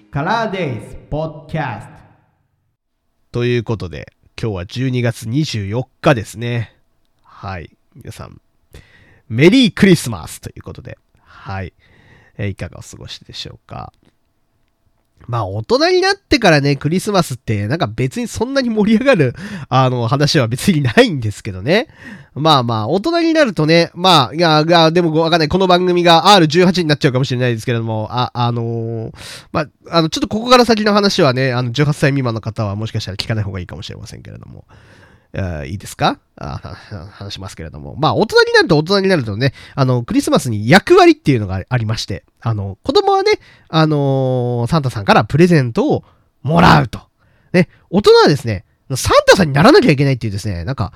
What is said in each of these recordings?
カラーデイズポッドキャストということで、今日は12月24日ですね。はい。皆さん、メリークリスマスということで、はい。いかがお過ごしでしょうか。まあ、大人になってからね、クリスマスって、なんか別にそんなに盛り上がる、話は別にないんですけどね。まあまあ、大人になるとね、まあ、でもわかんない。この番組が R18 になっちゃうかもしれないですけれども、まあ、ちょっとここから先の話はね、18歳未満の方はもしかしたら聞かない方がいいかもしれませんけれども。いいですか話しますけれども。まあ、大人になるとね、クリスマスに役割っていうのがありまして、子供はね、サンタさんからプレゼントをもらうと。ね、大人はですね、サンタさんにならなきゃいけないっていうですね、なんか、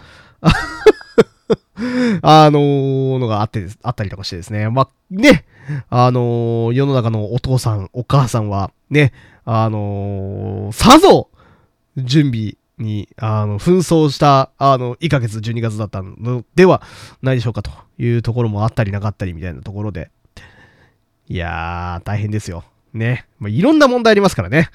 のがあったりとかしてですね。まあ、ね、世の中のお父さん、お母さんは、ね、さぞ、準備に、紛争した、1ヶ月、12月だったのではないでしょうかというところもあったりなかったりみたいなところで。いやー、大変ですよ。ね。まあ、いろんな問題ありますからね。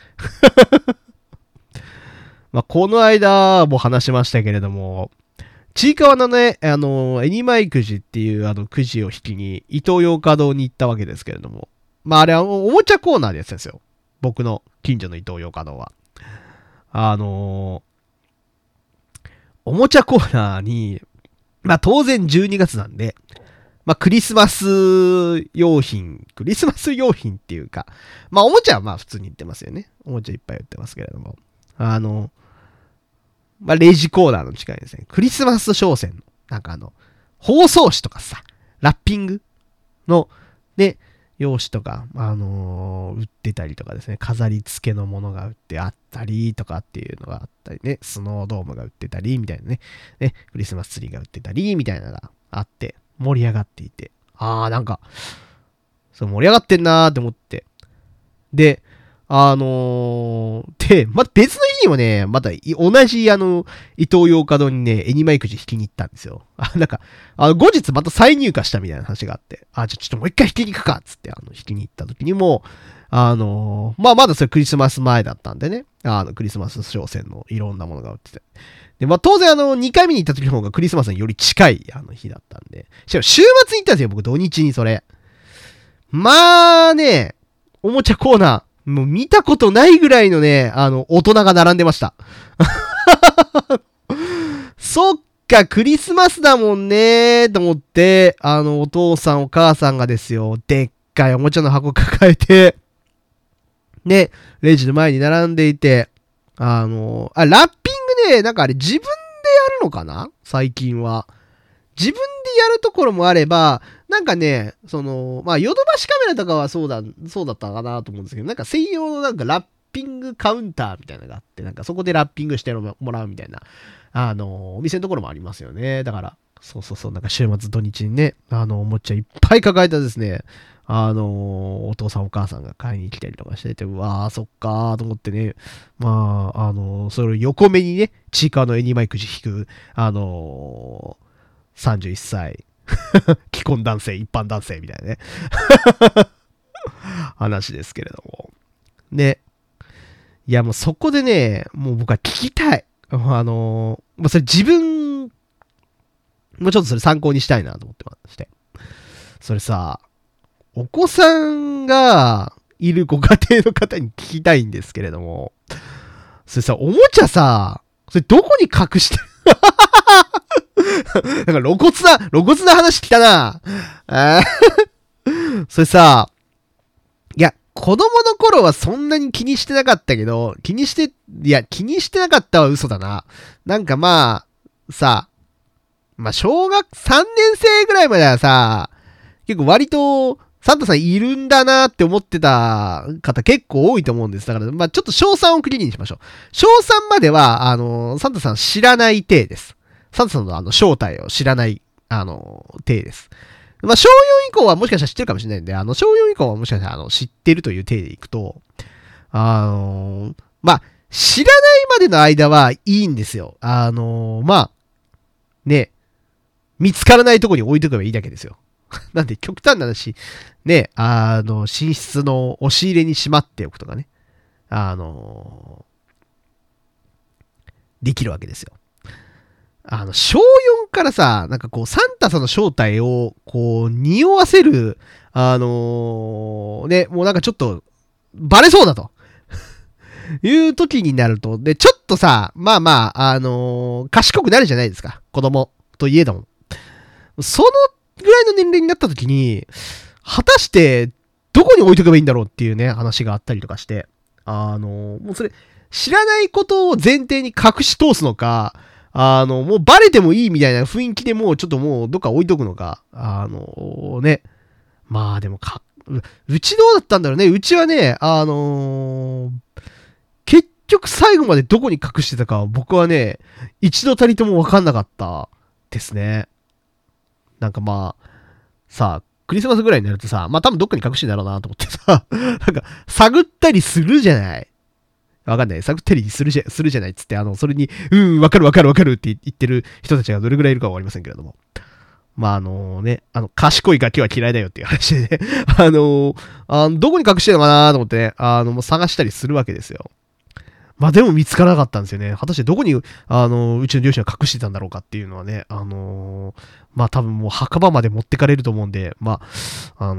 まあ、この間も話しましたけれども、ちいかわのね、エニマイくじっていうくじを引きに、イトーヨーカドーに行ったわけですけれども、まあ、あれはおもちゃコーナーでやつですよ。僕の近所のイトーヨーカドーは。おもちゃコーナーに、まあ当然12月なんで、まあクリスマス用品っていうか、まあおもちゃはまあ普通に売ってますよね。おもちゃいっぱい売ってますけれども。まあレジコーナーの近いですね。クリスマス商戦の、なんか包装紙とかさ、ラッピングの、ね、用紙とか、売ってたりとかですね、飾り付けのものが売ってあったりとかっていうのがあったりね、スノードームが売ってたりみたいなね、クリスマスツリーが売ってたりみたいなのがあって盛り上がっていて、なんか、そう盛り上がってんなーって思って、で、また別の日にもね、また同じイトーヨーカドーにね、エニマイくじ引きに行ったんですよ。なんか、後日また再入荷したみたいな話があって、じゃあちょっともう一回引きに行くかっつって、引きに行った時にも、まあまだそれクリスマス前だったんでね、クリスマス商戦のいろんなものが売ってて。で、まあ当然2回目に行った時の方がクリスマスにより近い日だったんで、しかも週末に行ったんですよ、僕土日にそれ。まあね、おもちゃコーナー、もう見たことないぐらいのね、大人が並んでました。そっか、クリスマスだもんねーと思って、お父さんお母さんがですよ、でっかいおもちゃの箱抱えて、ね、レジの前に並んでいて、ラッピングね、なんかあれ自分でやるのかな最近は。自分でやるところもあれば、なんかね、まあ、ヨドバシカメラとかはそうだったかなと思うんですけど、なんか専用のなんかラッピングカウンターみたいなのがあって、なんかそこでラッピングしてもらうみたいな、お店のところもありますよね。だから、そう、なんか週末土日にね、おもちゃいっぱい抱えたですね、お父さんお母さんが買いに来たりとかしてて、うわー、そっかーと思ってね、まあ、それを横目にね、チーカーのエニマイくじ引く、31歳、既婚男性、一般男性みたいなね話ですけれども。ね。いや、もうそこでね、もう僕は聞きたい。まあ、それ自分、もうちょっとそれ参考にしたいなと思ってまして。それさ、お子さんがいるご家庭の方に聞きたいんですけれども、それさ、おもちゃさ、それどこに隠してるなんか露骨な話来たな。それさ、いや、子供の頃はそんなに気にしてなかったけど、気にしてなかったは嘘だな。なんかまあ、さ、まあ小学3年生ぐらいまではさ、結構割と、サンタさんいるんだなって思ってた方結構多いと思うんです。だから、まあちょっと小3を区切りにしましょう。小3までは、サンタさん知らない体です。サンタさんの正体を知らない、体です。まあ、小4以降はもしかしたら知ってるかもしれないんで、小4以降はもしかしたら知ってるという体でいくと、まあ、知らないまでの間はいいんですよ。まあ、ね、見つからないとこに置いとけばいいだけですよ。なんで極端な話、ね、寝室の押し入れにしまっておくとかね。 できるわけですよ。小4からさ、なんかこう、サンタさんの正体を、こう、匂わせる、もうなんかちょっと、バレそうだと。いう時になると、で、ちょっとさ、賢くなるじゃないですか。子供といえども。そのぐらいの年齢になった時に、果たして、どこに置いとけばいいんだろうっていうね、話があったりとかして、もうそれ、知らないことを前提に隠し通すのか、もうバレてもいいみたいな雰囲気でもうちょっともうどっか置いとくのか、まあでもうちどうだったんだろうね。うちはね、結局最後までどこに隠してたか僕はね、一度たりとも分かんなかったですね。なんかまあ、さあ、クリスマスぐらいになるとさ、まあ多分どっかに隠してんだろうなと思ってさ、なんか探ったりするじゃない。わかんない。探ったりするじゃないっつって、それに、わかるって言ってる人たちがどれぐらいいるかわかりませんけれども。まあ賢いガキは嫌いだよっていう話でね、どこに隠してるのかなと思ってね、もう探したりするわけですよ。まあでも見つからなかったんですよね。果たしてどこに、うちの両親は隠してたんだろうかっていうのはね、まあ多分もう墓場まで持ってかれると思うんで、まあ、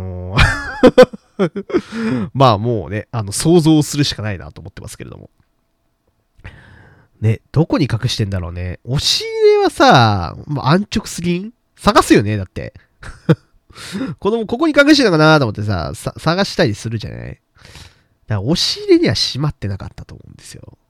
まあもうね、想像するしかないなと思ってますけれども。ね、どこに隠してんだろうね。押し入れはさ、安直すぎん？探すよね、だって。子供ここに隠してるのかなと思ってさ、探したりするじゃない？だから押し入れには閉まってなかったと思うんですよ。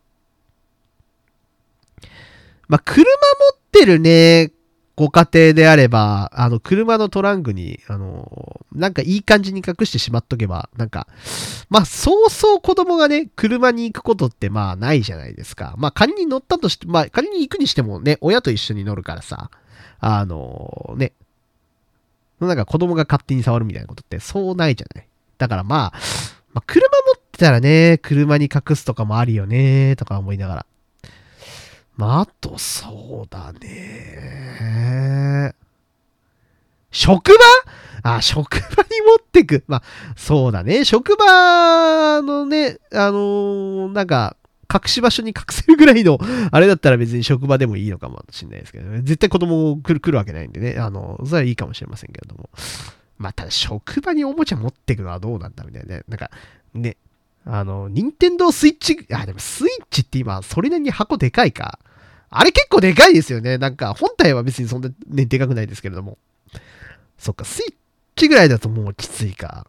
まあ、車持ってるね、ご家庭であれば、車のトランクに、なんかいい感じに隠してしまっとけば、なんか、まあ、そうそう子供がね、車に行くことってまあないじゃないですか。まあ、仮に乗ったとして、まあ、仮に行くにしてもね、親と一緒に乗るからさ、ね、なんか子供が勝手に触るみたいなことってそうないじゃない。だからまあ、車持ってたらね、車に隠すとかもあるよね、とか思いながら。まあ、あと、そうだね。職場？職場に持ってく。まあ、そうだね。職場のね、なんか、隠し場所に隠せるぐらいの、あれだったら別に職場でもいいのかもしれないですけどね。絶対子供来るわけないんでね。それはいいかもしれませんけれども。まあ、ただ職場におもちゃ持ってくのはどうなんだみたいなね。なんか、ね、任天堂スイッチ、でもスイッチって今、それなりに箱でかいか。あれ結構でかいですよね。なんか、本体は別にそんなね、でかくないですけれども。そっか、スイッチぐらいだともうきついか。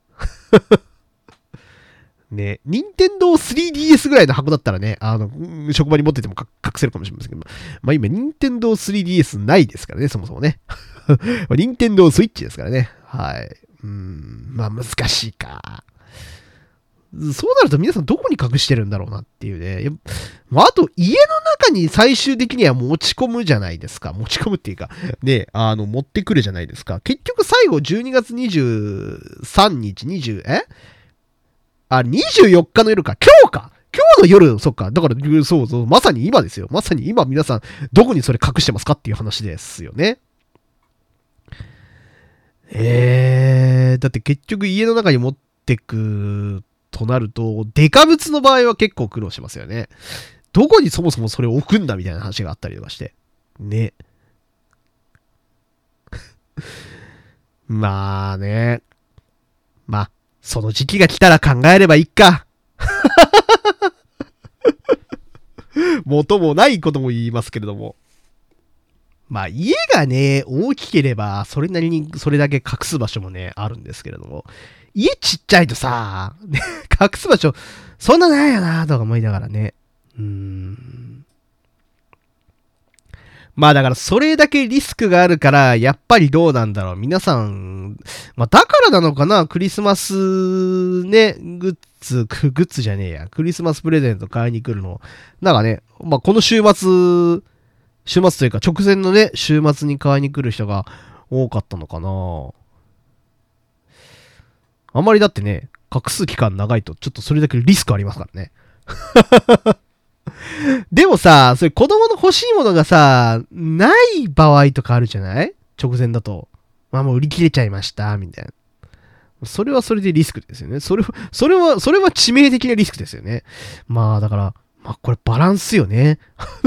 ね、任天堂 3DS ぐらいの箱だったらね、職場に持ってても隠せるかもしれませんけど、まあ今、任天堂 3DS ないですからね、そもそもね。任天堂スイッチですからね。はい。まあ難しいか。そうなると皆さんどこに隠してるんだろうなっていうね。あと、家の中に最終的には持ち込むじゃないですか。持ち込むっていうか、ね、持ってくるじゃないですか。結局最後12月23日、24日の夜か。今日の夜、そっか。だから、そう、まさに今ですよ。まさに今皆さん、どこにそれ隠してますかっていう話ですよね。だって結局家の中に持ってくとなると、デカ物の場合は結構苦労しますよね。どこにそもそもそれを置くんだみたいな話があったりとかして。ね。まあね。まあ、その時期が来たら考えればいいか。元もないことも言いますけれども。まあ家がね、大きければ、それなりにそれだけ隠す場所もね、あるんですけれども。家ちっちゃいとさ、ね、隠す場所、そんなないよなとか思いながらね。まあだからそれだけリスクがあるから、やっぱりどうなんだろう。皆さん、まあだからなのかな、クリスマスね、グッズじゃねえや。クリスマスプレゼント買いに来るの。なんかね、まあこの週末というか直前のね、週末に買いに来る人が多かったのかな。あんまりだってね、隠す期間長いとちょっとそれだけリスクありますからね。でもさ、それ子供の欲しいものがさ、ない場合とかあるじゃない？直前だと。まあもう売り切れちゃいました、みたいな。 それはそれでリスクですよね。それは致命的なリスクですよね。まあだから、まあこれバランスよね。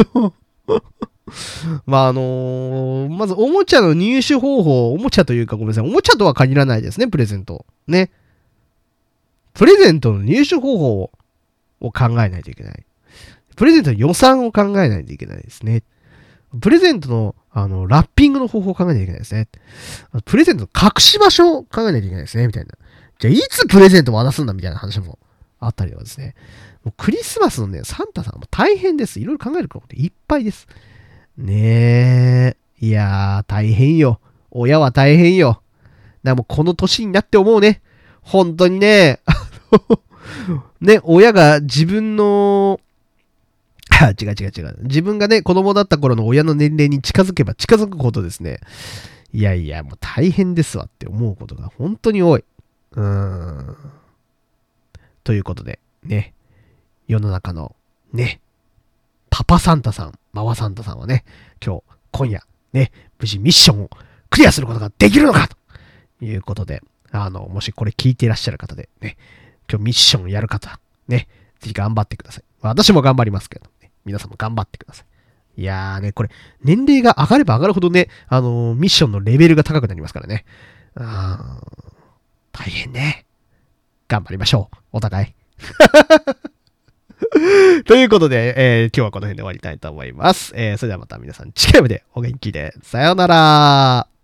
まあまずおもちゃの入手方法、おもちゃというかごめんなさい、おもちゃとは限らないですね、プレゼント。ね。プレゼントの入手方法を考えないといけない。プレゼントの予算を考えないといけないですね。プレゼントの、ラッピングの方法を考えないといけないですね。プレゼントの隠し場所を考えないといけないですね、みたいな。じゃあ、いつプレゼント渡すんだみたいな話もあったりとかですね。もうクリスマスのね、サンタさんも大変です。いろいろ考えることいっぱいです。ねえ。いやー、大変よ。親は大変よ。だからもうこの年になって思うね。本当にね、ね、親が自分の、違う。自分がね、子供だった頃の親の年齢に近づけば近づくほどですね、いやいや、もう大変ですわって思うことが本当に多い。ということで、ね、世の中の、ね、パパサンタさん、ママサンタさんはね、今夜、ね、無事ミッションをクリアすることができるのかということで、もしこれ聞いていらっしゃる方で、ね、今日ミッションやる方、ね、ぜひ頑張ってください。私も頑張りますけど、ね、皆さんも頑張ってください。いやーね、これ、年齢が上がれば上がるほどね、ミッションのレベルが高くなりますからね。大変ね。頑張りましょう。お互い。ということで、今日はこの辺で終わりたいと思います。それではまた皆さん次回までお元気で。さようなら。